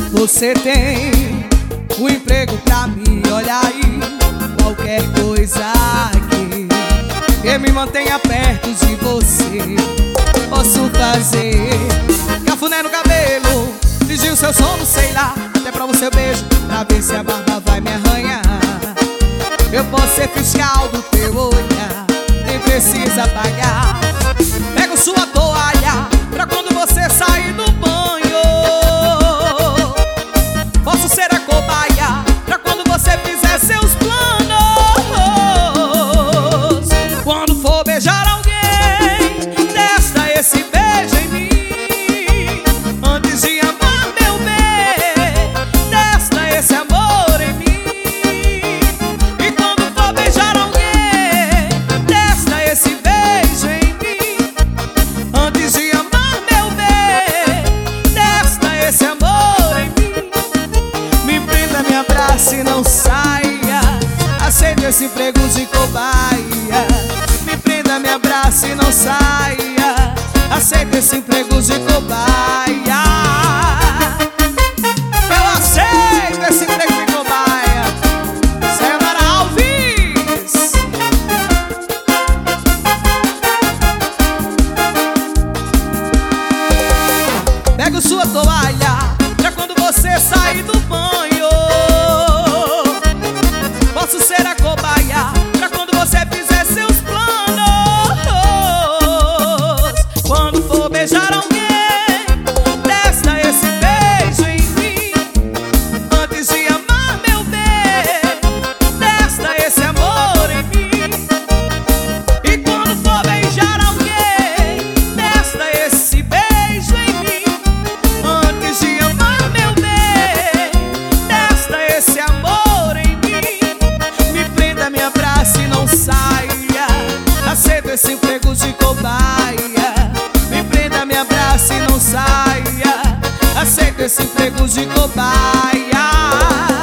Você tem um emprego pra mim, olha aí, qualquer coisa aqui que me mantenha perto de você. Posso fazer cafuné no cabelo, fingir o seu sono, sei lá, até pra você beijo, pra ver se a barba vai me arranhar. Eu posso ser fiscal do teu olhar, nem precisa pagar. Pego sua toalha pra quando você sair do banho. Posso ser a cobaia pra quando você fizer seus planos. Quando for beijar alguém, testa esse beijo em mim. Antes de amar, meu bem, testa esse amor em mim. E quando for beijar alguém, testa esse beijo em mim. Antes de amar, meu bem, testa esse amor em mim. Me prenda, me abrace e não saia, aceita esse emprego de cobaia. Me prenda, me abrace e não saia, aceita esse emprego de cobaia. Eu aceito esse emprego de cobaia. Sayonara Alves. Pego sua toalha pra quando você sair do banho. Posso ser a cobaia pra quando você fizer seus planos. Quando for beijar alguém, testa esse beijo em mim. Antes de amar, meu bem, testa esse amor em mim. E quando for beijar alguém, testa esse beijo em mim. Antes de amar, meu bem, testa esse amor em mim. Me prenda, me abrace e não saia, aceita esse emprego de cobaia. Me prenda, me abrace e não saia, aceita esse emprego de cobaia.